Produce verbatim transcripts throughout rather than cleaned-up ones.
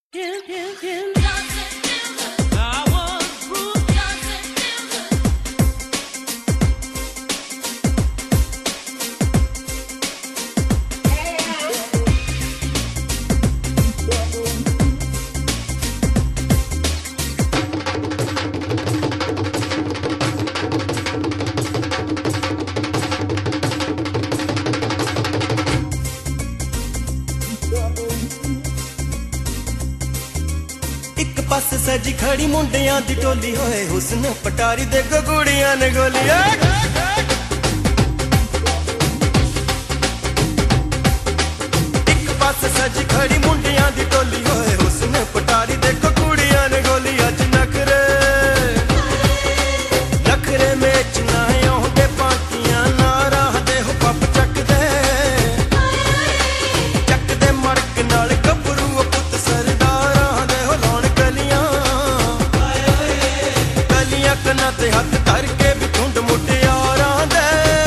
एक पास सजी खड़ी मुंडियां दी टोली होए हुस्न पटारी दे गुड़ियां ने गोलियां। एक पास सजी खड़ी मुंडियां दी टोली होए हुस्न पटारी दे गुड़ियां ने गोलियां। च नखरे नखरे में च ना आउंदे पाकियां ना राह दे हो पप चक दे चक दे मड़क नाल गभरू पुत सरदारां दे हो लाउण गलियां गलियां कन्नां ते हत्थ धर के भी झुंड मुटियारां दे।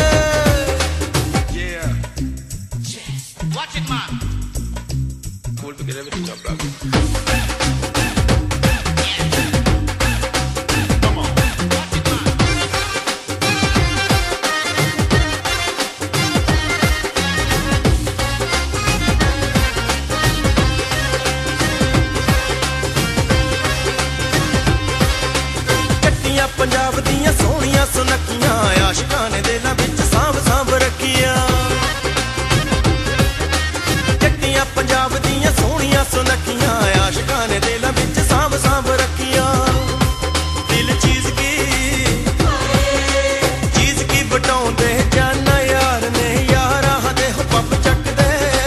Yeah, watch it man, cool to get everything up brother. Punjab दियां सोहणियां सुनखियां आशिकां ने दिलां विच सांभ सांभ रखियां। जट्टियां पंजाब दियां सोहणियां सुनखियां आशिकां ने दिलां विच सांभ सांभ रखियां। दिल चीज की चीज की बटाउंदे जाना यार ने यारां दे हो पप चकदे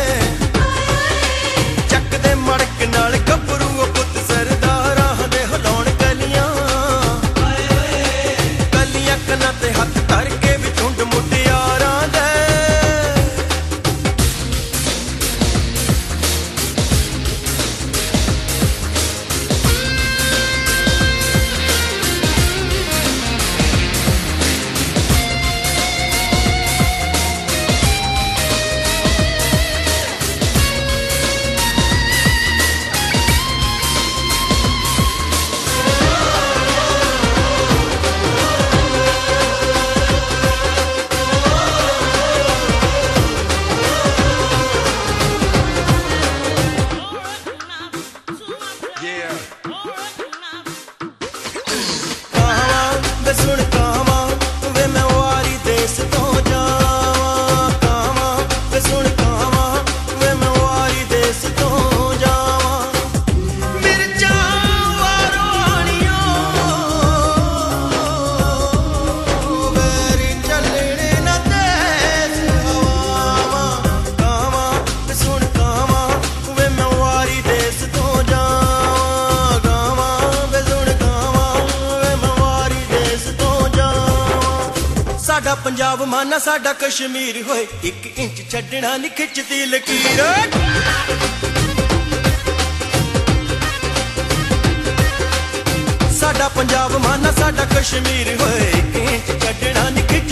चकदे मड़क नाल गभरू पुत सरदारां दे हो लाउण गलियां कन्नां ते हत्थ धर के भी झुंड मुटियारां दे। सुन कावां वे मैं वारी देस तो जावां कावां वे सुन कावां वे मैं वारी देस तो जावां। मिर्चां वारों आनियां वेरी चलणे ना देस हवावां कावां वे सुन कावां वे मैं वारी देस तो जावां कावां वे सुन कावां वे मैं वारी देस तो जावां। साडा पंजाब माना साडा कश्मीर होए एक इंच छड्डना नहीं खिचदी लकीर। साडा पंजाब माना साडा कश्मीर होए एक इंच छड्डना नहीं